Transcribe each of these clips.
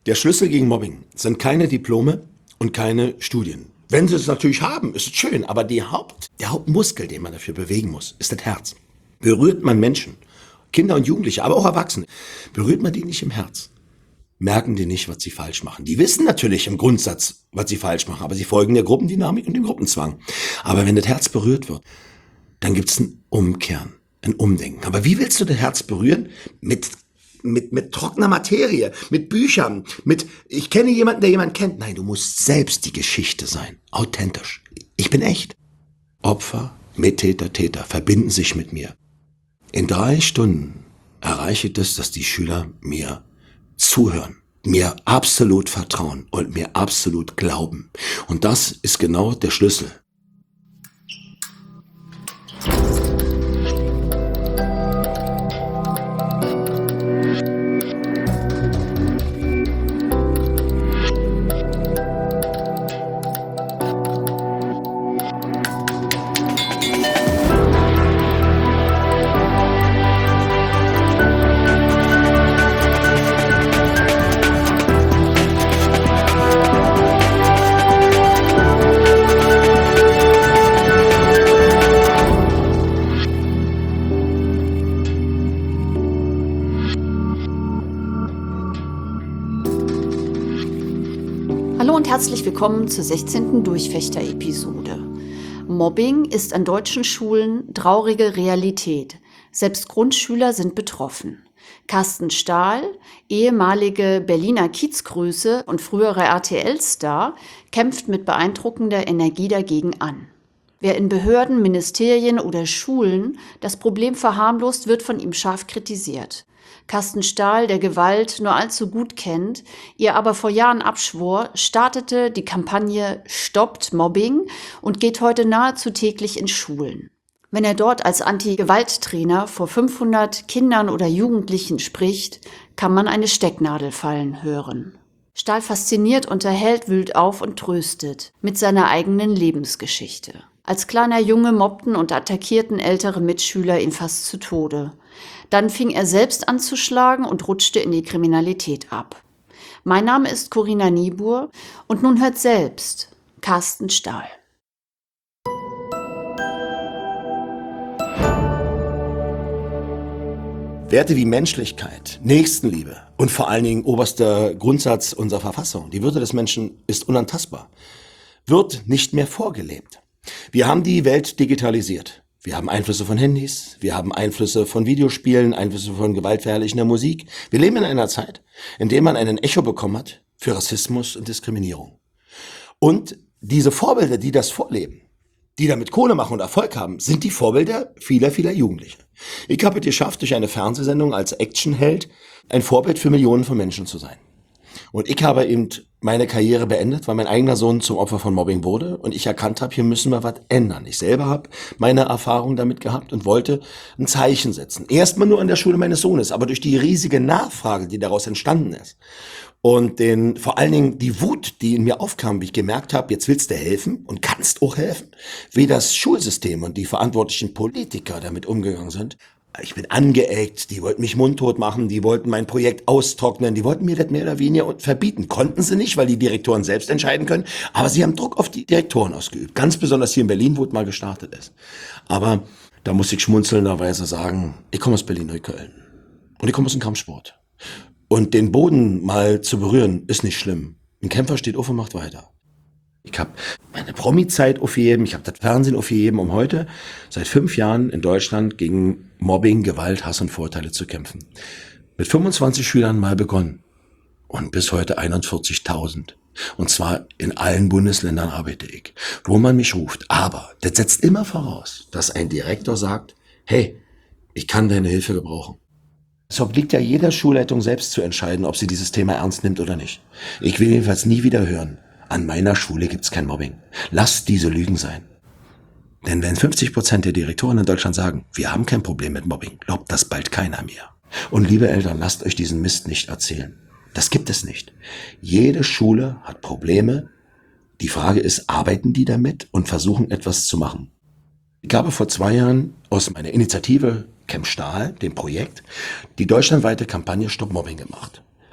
Der Schlüssel gegen Mobbing sind keine Diplome und keine Studien. Wenn sie es natürlich haben, ist es schön, aber der Hauptmuskel, den man dafür bewegen muss, ist das Herz. Berührt man Menschen, Kinder und Jugendliche, aber auch Erwachsene, berührt man die nicht im Herz, merken die nicht, was sie falsch machen. Die wissen natürlich im Grundsatz, was sie falsch machen, aber sie folgen der Gruppendynamik und dem Gruppenzwang. Aber wenn das Herz berührt wird, dann gibt es ein Umkehren, ein Umdenken. Aber wie willst du das Herz berühren? Mit trockener Materie, mit Büchern, ich kenne jemanden, der jemanden kennt. Nein, du musst selbst die Geschichte sein, authentisch. Ich bin echt. Opfer, Mittäter, Täter verbinden sich mit mir. In 3 Stunden erreiche ich das, dass die Schüler mir zuhören, mir absolut vertrauen und mir absolut glauben. Und das ist genau der Schlüssel. Hallo und herzlich willkommen zur 16. Durchfechter-Episode. Mobbing ist an deutschen Schulen traurige Realität. Selbst Grundschüler sind betroffen. Carsten Stahl, ehemalige Berliner Kiezgröße und früherer RTL-Star, kämpft mit beeindruckender Energie dagegen an. Wer in Behörden, Ministerien oder Schulen das Problem verharmlost, wird von ihm scharf kritisiert. Carsten Stahl, der Gewalt nur allzu gut kennt, ihr aber vor Jahren abschwor, startete die Kampagne Stoppt Mobbing und geht heute nahezu täglich in Schulen. Wenn er dort als Anti-Gewalt-Trainer vor 500 Kindern oder Jugendlichen spricht, kann man eine Stecknadel fallen hören. Stahl fasziniert, unterhält, wühlt auf und tröstet mit seiner eigenen Lebensgeschichte. Als kleiner Junge mobbten und attackierten ältere Mitschüler ihn fast zu Tode. Dann fing er selbst an zu schlagen und rutschte in die Kriminalität ab. Mein Name ist Corinna Niebuhr und nun hört selbst Carsten Stahl. Werte wie Menschlichkeit, Nächstenliebe und vor allen Dingen oberster Grundsatz unserer Verfassung, die Würde des Menschen ist unantastbar, wird nicht mehr vorgelebt. Wir haben die Welt digitalisiert. Wir haben Einflüsse von Handys, wir haben Einflüsse von Videospielen, Einflüsse von gewaltverherrlichender Musik. Wir leben in einer Zeit, in der man einen Echo bekommen hat für Rassismus und Diskriminierung. Und diese Vorbilder, die das vorleben, die damit Kohle machen und Erfolg haben, sind die Vorbilder vieler, vieler Jugendlicher. Ich habe es geschafft, durch eine Fernsehsendung als Actionheld ein Vorbild für Millionen von Menschen zu sein. Und ich habe eben meine Karriere beendet, weil mein eigener Sohn zum Opfer von Mobbing wurde und ich erkannt habe, hier müssen wir was ändern. Ich selber habe meine Erfahrung damit gehabt und wollte ein Zeichen setzen. Erstmal nur an der Schule meines Sohnes, aber durch die riesige Nachfrage, die daraus entstanden ist und vor allen Dingen die Wut, die in mir aufkam, wie ich gemerkt habe, jetzt willst du helfen und kannst auch helfen, wie das Schulsystem und die verantwortlichen Politiker damit umgegangen sind. Ich bin angeeckt, die wollten mich mundtot machen, die wollten mein Projekt austrocknen, die wollten mir das mehr oder weniger verbieten. Konnten sie nicht, weil die Direktoren selbst entscheiden können, aber sie haben Druck auf die Direktoren ausgeübt. Ganz besonders hier in Berlin, wo es mal gestartet ist. Aber da muss ich schmunzelnderweise sagen, ich komme aus Berlin-Neukölln und ich komme aus dem Kampfsport. Und den Boden mal zu berühren, ist nicht schlimm. Ein Kämpfer steht auf und macht weiter. Ich habe meine Promi-Zeit aufgegeben, ich habe das Fernsehen aufgegeben, um heute seit 5 Jahren in Deutschland gegen Mobbing, Gewalt, Hass und Vorurteile zu kämpfen. Mit 25 Schülern mal begonnen und bis heute 41.000. Und zwar in allen Bundesländern arbeite ich, wo man mich ruft. Aber das setzt immer voraus, dass ein Direktor sagt, hey, ich kann deine Hilfe gebrauchen. Es obliegt ja jeder Schulleitung selbst zu entscheiden, ob sie dieses Thema ernst nimmt oder nicht. Ich will jedenfalls nie wieder hören, an meiner Schule gibt's kein Mobbing. Lasst diese Lügen sein. Denn wenn 50% der Direktoren in Deutschland sagen, wir haben kein Problem mit Mobbing, glaubt das bald keiner mehr. Und liebe Eltern, lasst euch diesen Mist nicht erzählen. Das gibt es nicht. Jede Schule hat Probleme. Die Frage ist, arbeiten die damit und versuchen etwas zu machen? Ich habe vor 2 Jahren aus meiner Initiative Camp Stahl, dem Projekt, die deutschlandweite Kampagne Stopp Mobbing gemacht.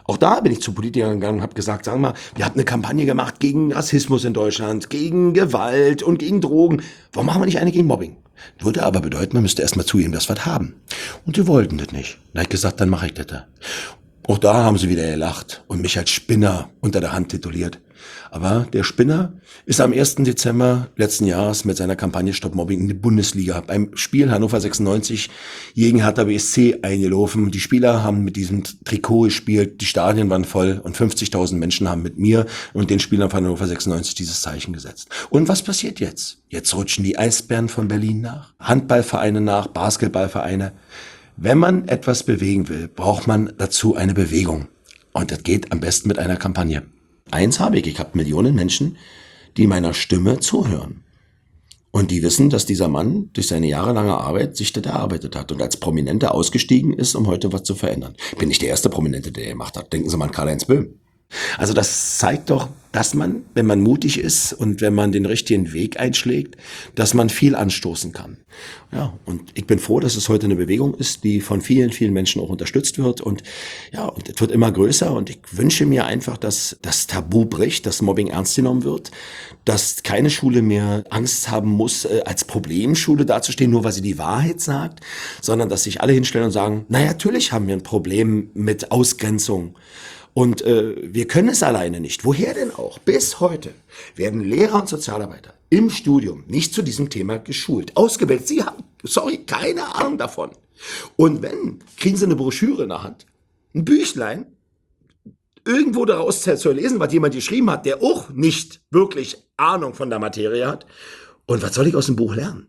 Auch da bin ich zu Politikern gegangen und habe gesagt, sagen wir mal, wir haben eine Kampagne gemacht gegen Rassismus in Deutschland, gegen Gewalt und gegen Drogen. Warum machen wir nicht eine gegen Mobbing? Würde aber bedeuten, man müsste erstmal zugeben, dass wir das haben. Und die wollten das nicht. Da habe ich gesagt, dann mache ich das da. Auch da haben sie wieder gelacht und mich als Spinner unter der Hand tituliert. Aber der Spinner ist am 1. Dezember letzten Jahres mit seiner Kampagne Stopp Mobbing in die Bundesliga beim Spiel Hannover 96 gegen Hertha BSC eingelaufen. Die Spieler haben mit diesem Trikot gespielt, die Stadien waren voll und 50.000 Menschen haben mit mir und den Spielern von Hannover 96 dieses Zeichen gesetzt. Und was passiert jetzt? Jetzt rutschen die Eisbären von Berlin nach, Handballvereine nach, Basketballvereine. Wenn man etwas bewegen will, braucht man dazu eine Bewegung. Und das geht am besten mit einer Kampagne. Eins habe ich habe Millionen Menschen, die meiner Stimme zuhören. Und die wissen, dass dieser Mann durch seine jahrelange Arbeit sich das erarbeitet hat und als Prominenter ausgestiegen ist, um heute was zu verändern. Ich bin nicht der erste Prominente, der gemacht hat. Denken Sie mal an Karl-Heinz Böhm. Also das zeigt doch, dass man, wenn man mutig ist und wenn man den richtigen Weg einschlägt, dass man viel anstoßen kann. Ja, und ich bin froh, dass es heute eine Bewegung ist, die von vielen, vielen Menschen auch unterstützt wird. Und ja, und es wird immer größer. Und ich wünsche mir einfach, dass das Tabu bricht, dass Mobbing ernst genommen wird, dass keine Schule mehr Angst haben muss, als Problemschule dazustehen, nur weil sie die Wahrheit sagt, sondern dass sich alle hinstellen und sagen, na natürlich haben wir ein Problem mit Ausgrenzung. Und wir können es alleine nicht. Woher denn auch? Bis heute werden Lehrer und Sozialarbeiter im Studium nicht zu diesem Thema geschult, ausgebildet. Sie haben, keine Ahnung davon. Und wenn, kriegen sie eine Broschüre in der Hand, ein Büchlein, irgendwo daraus zu lesen, was jemand geschrieben hat, der auch nicht wirklich Ahnung von der Materie hat. Und was soll ich aus dem Buch lernen?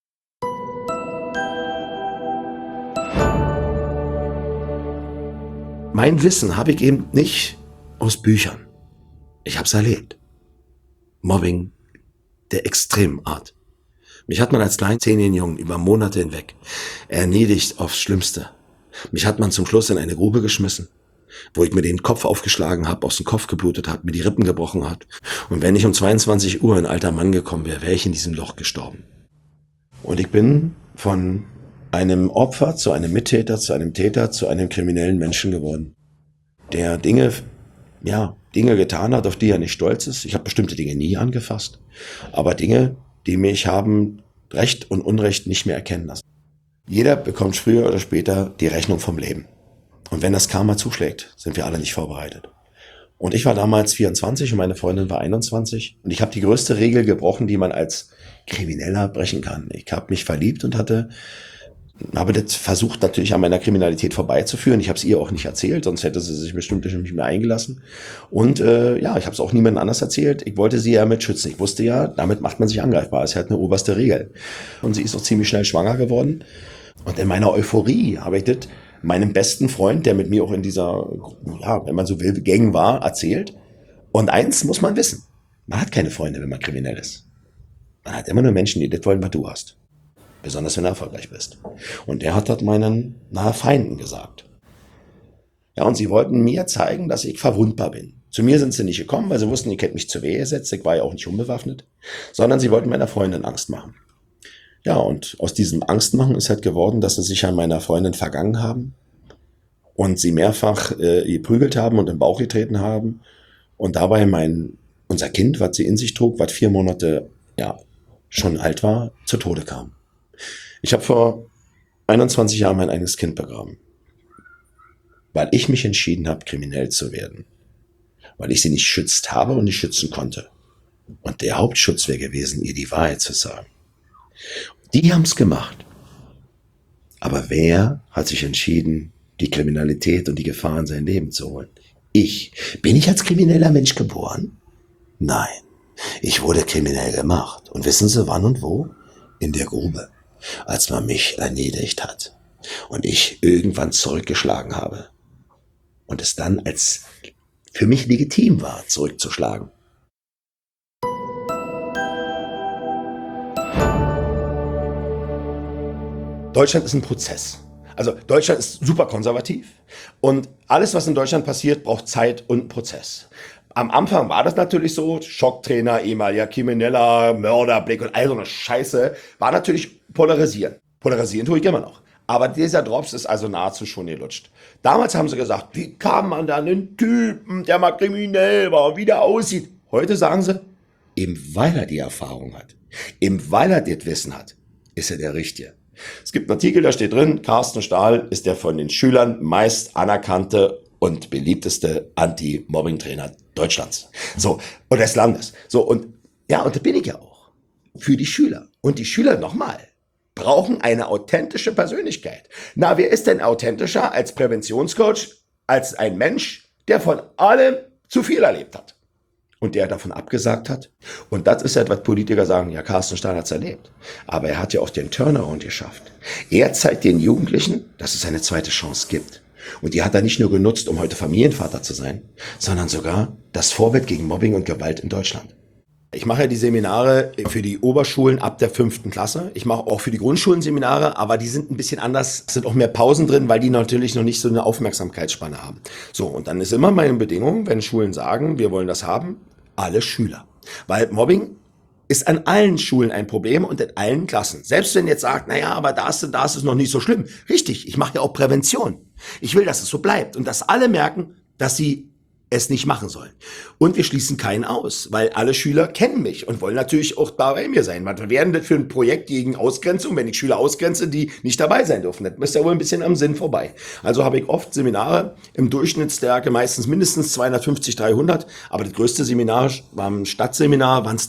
Mein Wissen habe ich eben nicht aus Büchern. Ich habe es erlebt. Mobbing der extremen Art. Mich hat man als kleinen 10-jährigen Jungen über Monate hinweg erniedrigt aufs Schlimmste. Mich hat man zum Schluss in eine Grube geschmissen, wo ich mir den Kopf aufgeschlagen habe, aus dem Kopf geblutet hat, mir die Rippen gebrochen hat. Und wenn ich um 22 Uhr ein alter Mann gekommen wäre, wäre ich in diesem Loch gestorben. Und ich bin von einem Opfer zu einem Mittäter, zu einem Täter, zu einem kriminellen Menschen geworden, der Dinge getan hat, auf die er nicht stolz ist. Ich habe bestimmte Dinge nie angefasst, aber Dinge, die mich haben Recht und Unrecht nicht mehr erkennen lassen. Jeder bekommt früher oder später die Rechnung vom Leben. Und wenn das Karma zuschlägt, sind wir alle nicht vorbereitet. Und ich war damals 24 und meine Freundin war 21. Und ich habe die größte Regel gebrochen, die man als Krimineller brechen kann. Ich habe mich verliebt und habe das versucht natürlich an meiner Kriminalität vorbeizuführen. Ich habe es ihr auch nicht erzählt, sonst hätte sie sich bestimmt nicht mehr eingelassen. Und ich habe es auch niemandem anders erzählt. Ich wollte sie ja mit schützen. Ich wusste ja, damit macht man sich angreifbar. Das ist halt eine oberste Regel. Und sie ist auch ziemlich schnell schwanger geworden. Und in meiner Euphorie habe ich das meinem besten Freund, der mit mir auch in dieser, wenn man so will, Gang war, erzählt. Und eins muss man wissen. Man hat keine Freunde, wenn man kriminell ist. Man hat immer nur Menschen, die das wollen, was du hast. Besonders wenn du erfolgreich bist. Und er hat das meinen Feinden gesagt. Ja, und sie wollten mir zeigen, dass ich verwundbar bin. Zu mir sind sie nicht gekommen, weil sie wussten, ich hätte mich zur Wehr gesetzt, ich war ja auch nicht unbewaffnet, sondern sie wollten meiner Freundin Angst machen. Ja, und aus diesem Angstmachen ist halt geworden, dass sie sich an meiner Freundin vergangen haben und sie mehrfach geprügelt haben und im Bauch getreten haben und dabei unser Kind, was sie in sich trug, was 4 Monate schon alt war, zu Tode kam. Ich habe vor 21 Jahren mein eigenes Kind begraben, weil ich mich entschieden habe, kriminell zu werden, weil ich sie nicht schützt habe und nicht schützen konnte. Und der Hauptschutz wäre gewesen, ihr die Wahrheit zu sagen. Die haben es gemacht. Aber wer hat sich entschieden, die Kriminalität und die Gefahr in sein Leben zu holen? Ich. Bin ich als krimineller Mensch geboren? Nein. Ich wurde kriminell gemacht. Und wissen Sie wann und wo? In der Grube. Als man mich erniedrigt hat. Und ich irgendwann zurückgeschlagen habe. Und es dann als für mich legitim war, zurückzuschlagen. Deutschland ist ein Prozess. Also Deutschland ist super konservativ und alles, was in Deutschland passiert, braucht Zeit und einen Prozess. Am Anfang war das natürlich so, Schocktrainer, ehemaliger Krimineller, Mörderblick und all so eine Scheiße, war natürlich polarisieren. Polarisieren tue ich immer noch. Aber dieser Drops ist also nahezu schon gelutscht. Damals haben sie gesagt, wie kann man da einen Typen, der mal kriminell war, wie der aussieht? Heute sagen sie, eben weil er die Erfahrung hat, eben weil er das Wissen hat, ist er der Richtige. Es gibt einen Artikel, da steht drin, Carsten Stahl ist der von den Schülern meist anerkannte und beliebteste Anti-Mobbing-Trainer Deutschlands. So, und des Landes. So, und ja, und da bin ich ja auch. Für die Schüler. Und die Schüler, nochmal, brauchen eine authentische Persönlichkeit. Na, wer ist denn authentischer als Präventionscoach, als ein Mensch, der von allem zu viel erlebt hat? Und der davon abgesagt hat. Und das ist etwas, Politiker sagen, ja, Carsten Stahl hat's erlebt. Aber er hat ja auch den Turnaround geschafft. Er zeigt den Jugendlichen, dass es eine zweite Chance gibt. Und die hat er nicht nur genutzt, um heute Familienvater zu sein, sondern sogar das Vorbild gegen Mobbing und Gewalt in Deutschland. Ich mache ja die Seminare für die Oberschulen ab der 5. Klasse. Ich mache auch für die Grundschulen Seminare, aber die sind ein bisschen anders. Es sind auch mehr Pausen drin, weil die natürlich noch nicht so eine Aufmerksamkeitsspanne haben. So, und dann ist immer meine Bedingung, wenn Schulen sagen, wir wollen das haben, alle Schüler. Weil Mobbing ist an allen Schulen ein Problem und in allen Klassen. Selbst wenn jetzt sagt, naja, aber das und das ist noch nicht so schlimm. Richtig, ich mache ja auch Prävention. Ich will, dass es so bleibt und dass alle merken, dass sie es nicht machen sollen. Und wir schließen keinen aus, weil alle Schüler kennen mich und wollen natürlich auch bei mir sein. Wir werden das für ein Projekt gegen Ausgrenzung, wenn ich Schüler ausgrenze, die nicht dabei sein dürfen. Das ist ja wohl ein bisschen am Sinn vorbei. Also habe ich oft Seminare im Durchschnittsstärke, meistens mindestens 250, 300. Aber das größte Seminar war im Stadtseminar, waren es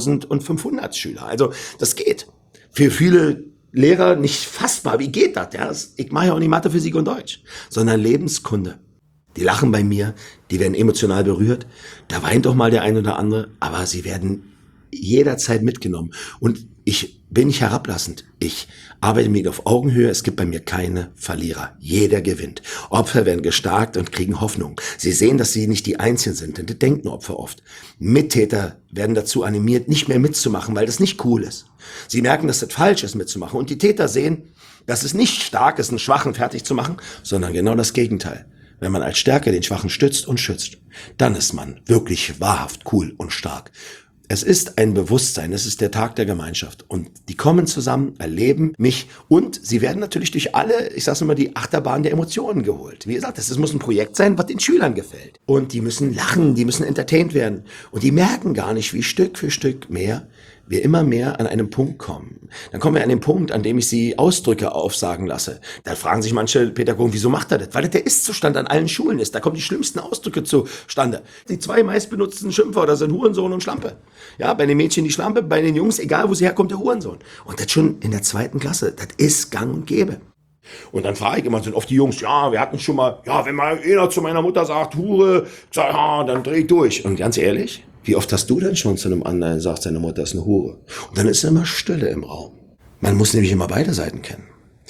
3500 Schüler. Also das geht. Für viele Lehrer nicht fassbar. Wie geht das? Ja, ich mache ja auch nicht Mathe, Physik und Deutsch, sondern Lebenskunde. Die lachen bei mir, die werden emotional berührt. Da weint doch mal der ein oder andere, aber sie werden jederzeit mitgenommen. Und ich bin nicht herablassend. Ich arbeite mit auf Augenhöhe. Es gibt bei mir keine Verlierer. Jeder gewinnt. Opfer werden gestärkt und kriegen Hoffnung. Sie sehen, dass sie nicht die Einzigen sind, denn das denken Opfer oft. Mittäter werden dazu animiert, nicht mehr mitzumachen, weil das nicht cool ist. Sie merken, dass das falsch ist, mitzumachen. Und die Täter sehen, dass es nicht stark ist, einen Schwachen fertig zu machen, sondern genau das Gegenteil. Wenn man als Stärke den Schwachen stützt und schützt, dann ist man wirklich wahrhaft cool und stark. Es ist ein Bewusstsein, es ist der Tag der Gemeinschaft und die kommen zusammen, erleben mich und sie werden natürlich durch alle, ich sag's immer, die Achterbahn der Emotionen geholt. Wie gesagt, das muss ein Projekt sein, was den Schülern gefällt. Und die müssen lachen, die müssen entertained werden und die merken gar nicht, wie Stück für Stück mehr wir immer mehr an einem Punkt kommen. Dann kommen wir an den Punkt, an dem ich sie Ausdrücke aufsagen lasse. Da fragen sich manche Pädagogen, wieso macht er das? Weil das der Ist-Zustand an allen Schulen ist. Da kommen die schlimmsten Ausdrücke zustande. Die 2 meistbenutzten Schimpfwörter sind Hurensohn und Schlampe. Ja, bei den Mädchen die Schlampe, bei den Jungs, egal wo sie herkommt, der Hurensohn. Und das schon in der 2. Klasse. Das ist gang und gäbe. Und dann frage ich immer, sind oft die Jungs, ja, wir hatten schon mal, ja, wenn mal einer zu meiner Mutter sagt, Hure, sag, ja, dann dreh ich durch. Und ganz ehrlich, wie oft hast du denn schon zu einem anderen gesagt, seine Mutter ist eine Hure? Und dann ist immer Stille im Raum. Man muss nämlich immer beide Seiten kennen.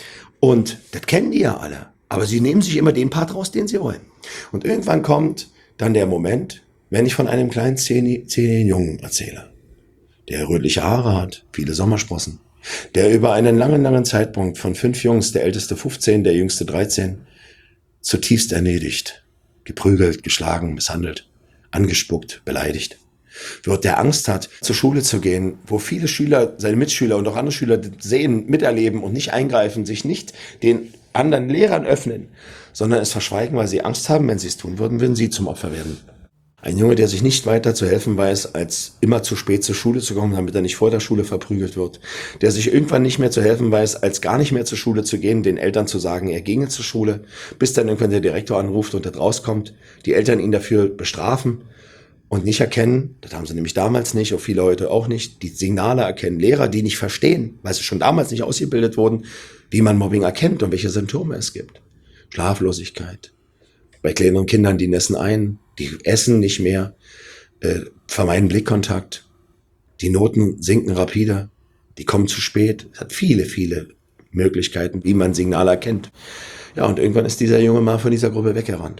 Und das kennen die ja alle. Aber sie nehmen sich immer den Part raus, den sie wollen. Und irgendwann kommt dann der Moment, wenn ich von einem kleinen 10-jährigen Jungen erzähle, der rötliche Haare hat, viele Sommersprossen, der über einen langen Zeitpunkt von 5 Jungs, der älteste 15, der jüngste 13, zutiefst erniedrigt, geprügelt, geschlagen, misshandelt, angespuckt, beleidigt wird, der Angst hat, zur Schule zu gehen, wo viele Schüler, seine Mitschüler und auch andere Schüler sehen, miterleben und nicht eingreifen, sich nicht den anderen Lehrern öffnen, sondern es verschweigen, weil sie Angst haben, wenn sie es tun würden, würden sie zum Opfer werden. Ein Junge, der sich nicht weiter zu helfen weiß, als immer zu spät zur Schule zu kommen, damit er nicht vor der Schule verprügelt wird. Der sich irgendwann nicht mehr zu helfen weiß, als gar nicht mehr zur Schule zu gehen, den Eltern zu sagen, er ginge zur Schule, bis dann irgendwann der Direktor anruft und das rauskommt, die Eltern ihn dafür bestrafen und nicht erkennen, das haben sie nämlich damals nicht, auch viele heute auch nicht, die Signale erkennen. Lehrer, die nicht verstehen, weil sie schon damals nicht ausgebildet wurden, wie man Mobbing erkennt und welche Symptome es gibt. Schlaflosigkeit. Bei kleineren Kindern, die nässen ein, die essen nicht mehr, vermeiden Blickkontakt, die Noten sinken rapide, die kommen zu spät. Es hat viele Möglichkeiten, wie man Signale erkennt. Ja, und irgendwann ist dieser Junge mal von dieser Gruppe weggerannt.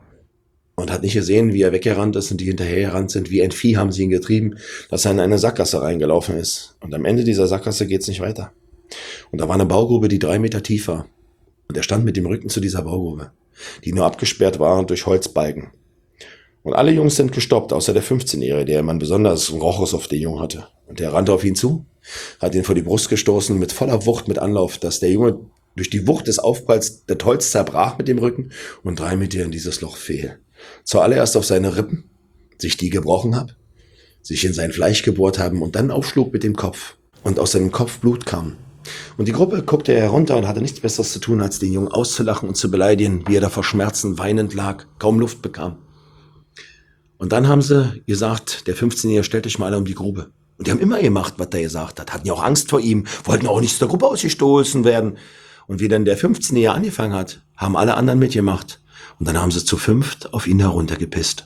Und hat nicht gesehen, wie er weggerannt ist und die hinterhergerannt sind. Wie ein Vieh haben sie ihn getrieben, dass er in eine Sackgasse reingelaufen ist. Und am Ende dieser Sackgasse geht's nicht weiter. Und da war eine Baugrube, die 3 Meter tief war. Und er stand mit dem Rücken zu dieser Baugrube, die nur abgesperrt war durch Holzbalken. Und alle Jungs sind gestoppt, außer der 15-Jährige, der einen besonders Rochus auf den Jungen hatte. Und der rannte auf ihn zu, hat ihn vor die Brust gestoßen, mit voller Wucht, mit Anlauf, dass der Junge Durch die Wucht des Aufpralls das Holz zerbrach mit dem Rücken und 3 Meter in dieses Loch fiel. Zuallererst auf seine Rippen, sich die gebrochen hab, sich in sein Fleisch gebohrt haben und dann aufschlug mit dem Kopf und aus seinem Kopf Blut kam. Und die Gruppe guckte herunter und hatte nichts Besseres zu tun, als den Jungen auszulachen und zu beleidigen, wie er da vor Schmerzen weinend lag, kaum Luft bekam. Und dann haben sie gesagt, der 15-Jährige, stellt euch mal alle um die Grube. Und die haben immer gemacht, was der gesagt hat, hatten ja auch Angst vor ihm, wollten auch nicht aus der Gruppe ausgestoßen werden. Und wie dann der 15-Jährige angefangen hat, haben alle anderen mitgemacht. Und dann haben sie zu 5 auf ihn heruntergepisst.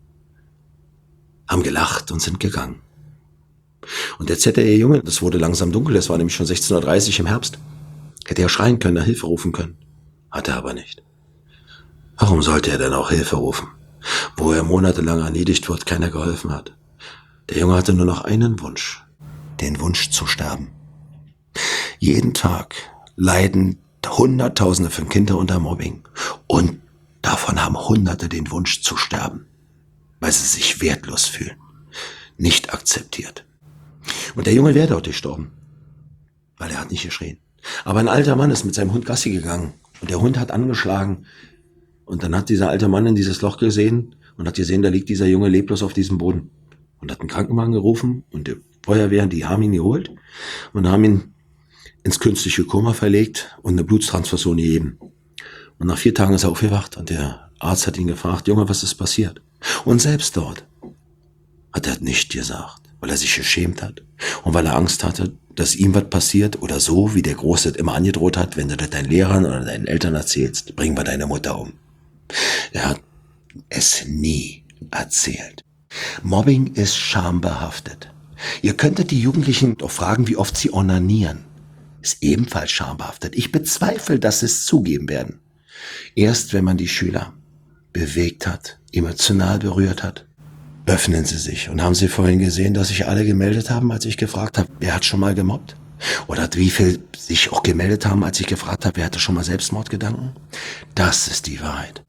Haben gelacht und sind gegangen. Und jetzt hätte der Junge, das wurde langsam dunkel, es war nämlich schon 16:30 Uhr im Herbst, hätte er schreien können, nach Hilfe rufen können. Hat er aber nicht. Warum sollte er denn auch Hilfe rufen, wo er monatelang erniedrigt wird, keiner geholfen hat? Der Junge hatte nur noch einen Wunsch, den Wunsch zu sterben. Jeden Tag leiden Hunderttausende von Kindern unter Mobbing und davon haben Hunderte den Wunsch zu sterben, weil sie sich wertlos fühlen, nicht akzeptiert. Und der Junge wäre dort gestorben, weil er hat nicht geschrien. Aber ein alter Mann ist mit seinem Hund Gassi gegangen und der Hund hat angeschlagen. Und dann hat dieser alte Mann in dieses Loch gesehen und hat gesehen, da liegt dieser Junge leblos auf diesem Boden. Und hat einen Krankenwagen gerufen und die Feuerwehr, die haben ihn geholt und haben ihn ins künstliche Koma verlegt und eine Bluttransfusion gegeben. Und nach 4 Tagen ist er aufgewacht und der Arzt hat ihn gefragt, Junge, was ist passiert? Und selbst dort hat er nicht gesagt, weil er sich geschämt hat und weil er Angst hatte, dass ihm was passiert oder so, wie der Große immer angedroht hat, wenn du das deinen Lehrern oder deinen Eltern erzählst, bringen wir deine Mutter um. Er hat es nie erzählt. Mobbing ist schambehaftet. Ihr könntet die Jugendlichen doch fragen, wie oft sie onanieren. Ist ebenfalls schambehaftet. Ich bezweifle, dass sie es zugeben werden. Erst wenn man die Schüler bewegt hat, emotional berührt hat, öffnen sie sich. Und haben Sie vorhin gesehen, dass sich alle gemeldet haben, als ich gefragt habe, wer hat schon mal gemobbt? Oder wie viel sich auch gemeldet haben, als ich gefragt habe, wer hatte schon mal Selbstmordgedanken? Das ist die Wahrheit.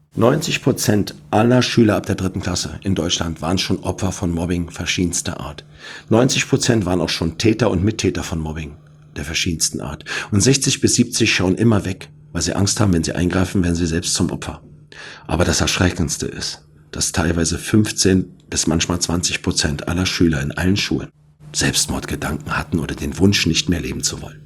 90% aller Schüler ab der 3. Klasse in Deutschland waren schon Opfer von Mobbing verschiedenster Art. 90% waren auch schon Täter und Mittäter von Mobbing der verschiedensten Art. Und 60-70 schauen immer weg, weil sie Angst haben, wenn sie eingreifen, werden sie selbst zum Opfer. Aber das Erschreckendste ist, dass teilweise 15 bis manchmal 20% aller Schüler in allen Schulen Selbstmordgedanken hatten oder den Wunsch, nicht mehr leben zu wollen.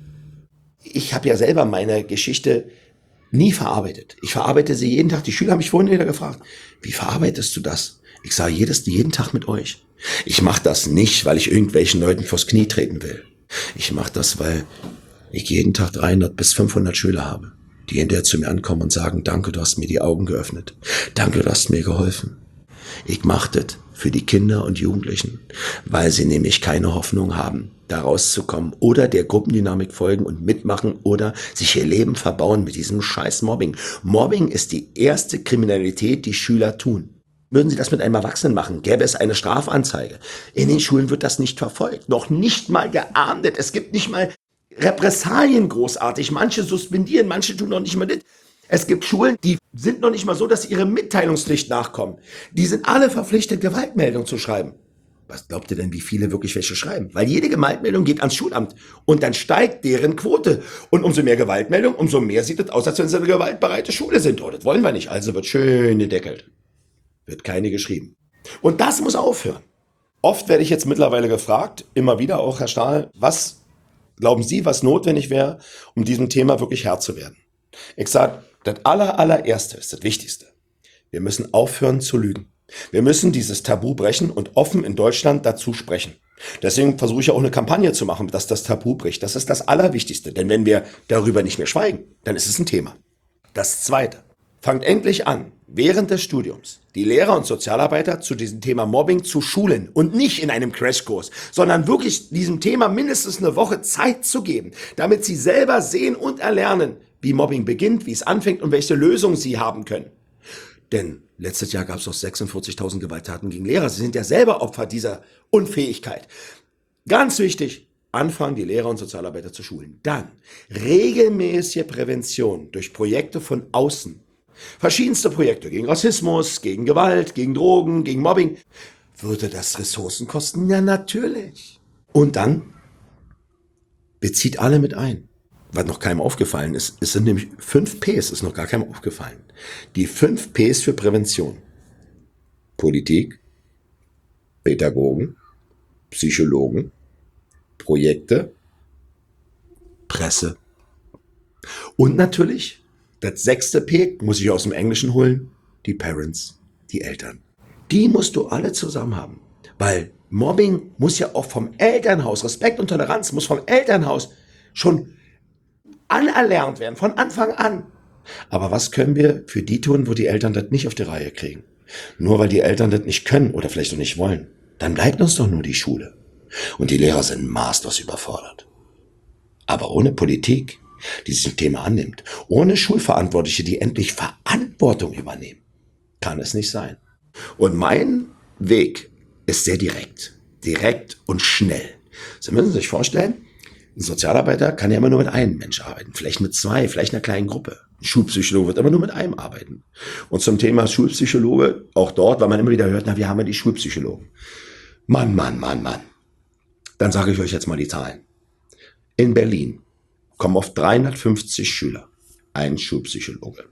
Ich habe ja selber meine Geschichte nie verarbeitet. Ich verarbeite sie jeden Tag. Die Schüler haben mich vorhin wieder gefragt, wie verarbeitest du das? Ich sage jeden Tag mit euch. Ich mache das nicht, weil ich irgendwelchen Leuten vors Knie treten will. Ich mache das, weil ich jeden Tag 300 bis 500 Schüler habe, die hinterher zu mir ankommen und sagen, danke, du hast mir die Augen geöffnet. Danke, du hast mir geholfen. Ich mache das für die Kinder und Jugendlichen, weil sie nämlich keine Hoffnung haben, da rauszukommen oder der Gruppendynamik folgen und mitmachen oder sich ihr Leben verbauen mit diesem scheiß Mobbing. Mobbing ist die erste Kriminalität, die Schüler tun. Würden sie das mit einem Erwachsenen machen, gäbe es eine Strafanzeige. In den Schulen wird das nicht verfolgt, noch nicht mal geahndet. Es gibt nicht mal Repressalien großartig. Manche suspendieren, manche tun noch nicht mal das. Es gibt Schulen, die sind noch nicht mal so, dass sie ihre Mitteilungspflicht nachkommen. Die sind alle verpflichtet, Gewaltmeldung zu schreiben. Was glaubt ihr denn, wie viele wirklich welche schreiben? Weil jede Gewaltmeldung geht ans Schulamt und dann steigt deren Quote. Und umso mehr Gewaltmeldung, umso mehr sieht es aus, als wenn sie eine gewaltbereite Schule sind. Oh, das wollen wir nicht. Also wird schön gedeckelt. Wird keine geschrieben. Und das muss aufhören. Oft werde ich jetzt mittlerweile gefragt, immer wieder auch, Herr Stahl, was glauben Sie, was notwendig wäre, um diesem Thema wirklich Herr zu werden? Ich sage, das allererste ist das Wichtigste. Wir müssen aufhören zu lügen. Wir müssen dieses Tabu brechen und offen in Deutschland dazu sprechen. Deswegen versuche ich auch eine Kampagne zu machen, dass das Tabu bricht. Das ist das Allerwichtigste. Denn wenn wir darüber nicht mehr schweigen, dann ist es ein Thema. Das Zweite. Fangt endlich an, während des Studiums die Lehrer und Sozialarbeiter zu diesem Thema Mobbing zu schulen und nicht in einem Crashkurs, sondern wirklich diesem Thema mindestens eine Woche Zeit zu geben, damit sie selber sehen und erlernen, wie Mobbing beginnt, wie es anfängt und welche Lösungen sie haben können. Denn letztes Jahr gab es noch 46.000 Gewalttaten gegen Lehrer. Sie sind ja selber Opfer dieser Unfähigkeit. Ganz wichtig, anfangen, die Lehrer und Sozialarbeiter zu schulen. Dann regelmäßige Prävention durch Projekte von außen. Verschiedenste Projekte gegen Rassismus, gegen Gewalt, gegen Drogen, gegen Mobbing. Würde das Ressourcen kosten? Ja, natürlich. Und dann bezieht alle mit ein. was noch keinem aufgefallen ist, es sind nämlich 5 Ps, ist noch gar keinem aufgefallen. Die 5 Ps für Prävention. Politik, Pädagogen, Psychologen, Projekte, Presse. Und natürlich, das 6. P muss ich aus dem Englischen holen, die Parents, die Eltern. Die musst du alle zusammen haben. Weil Mobbing muss ja auch vom Elternhaus, Respekt und Toleranz muss vom Elternhaus schon anerlernt werden, von Anfang an. Aber was können wir für die tun, wo die Eltern das nicht auf die Reihe kriegen? Nur weil die Eltern das nicht können oder vielleicht auch nicht wollen, dann bleibt uns doch nur die Schule. Und die Lehrer sind maßlos überfordert. Aber ohne Politik, die sich dem Thema annimmt, ohne Schulverantwortliche, die endlich Verantwortung übernehmen, kann es nicht sein. Und mein Weg ist sehr direkt und schnell. Sie müssen sich vorstellen, ein Sozialarbeiter kann ja immer nur mit einem Mensch arbeiten, vielleicht mit 2, vielleicht einer kleinen Gruppe. Ein Schulpsychologe wird immer nur mit einem arbeiten. Und zum Thema Schulpsychologe, auch dort, weil man immer wieder hört, wir haben ja die Schulpsychologen. Mann. Dann sage ich euch jetzt mal die Zahlen. In Berlin kommen auf 350 Schüler ein Schulpsychologe.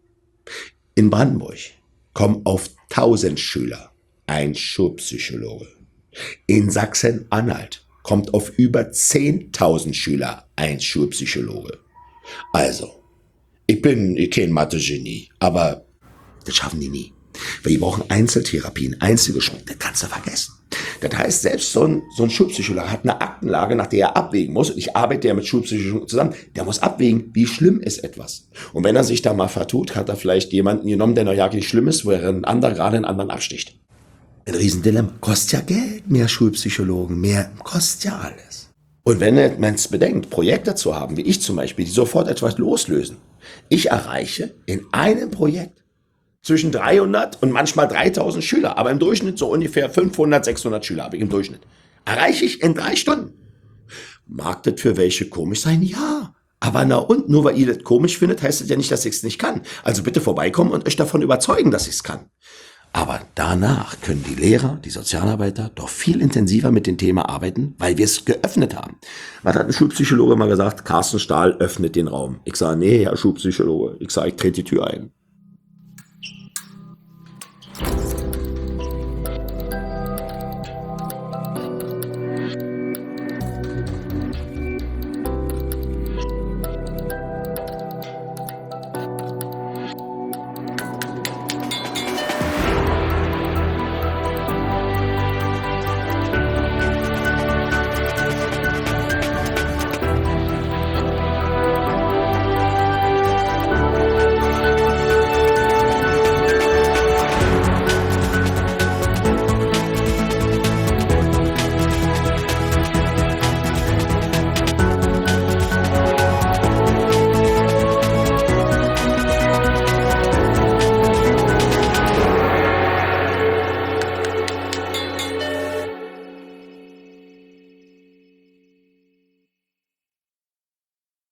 In Brandenburg kommen auf 1000 Schüler ein Schulpsychologe. In Sachsen-Anhalt kommt auf über 10.000 Schüler ein Schulpsychologe. Also, ich bin kein Mathe-Genie, aber das schaffen die nie. Weil die brauchen Einzeltherapien, Einzelgespräche, das kannst du vergessen. Das heißt, selbst so ein Schulpsychologe hat eine Aktenlage, nach der er abwägen muss. Und ich arbeite ja mit Schulpsychologen zusammen. Der muss abwägen, wie schlimm ist etwas. Und wenn er sich da mal vertut, hat er vielleicht jemanden genommen, der noch ja nicht schlimm ist, wo er ein anderer gerade einen anderen absticht. Ein Riesendilemma. Kostet ja Geld, mehr Schulpsychologen, mehr, kostet ja alles. Und wenn man es bedenkt, Projekte zu haben, wie ich zum Beispiel, die sofort etwas loslösen. Ich erreiche in einem Projekt zwischen 300 und manchmal 3000 Schüler, aber im Durchschnitt so ungefähr 500, 600 Schüler habe ich im Durchschnitt. Erreiche ich in 3 Stunden. Mag das für welche komisch sein? Ja. Aber na und, nur weil ihr das komisch findet, heißt das ja nicht, dass ich es nicht kann. Also bitte vorbeikommen und euch davon überzeugen, dass ich es kann. Aber danach können die Lehrer, die Sozialarbeiter doch viel intensiver mit dem Thema arbeiten, weil wir es geöffnet haben. Was hat ein Schulpsychologe mal gesagt? Carsten Stahl öffnet den Raum. Ich sage, nee, Herr Schulpsychologe. Ich sage, ich trete die Tür ein.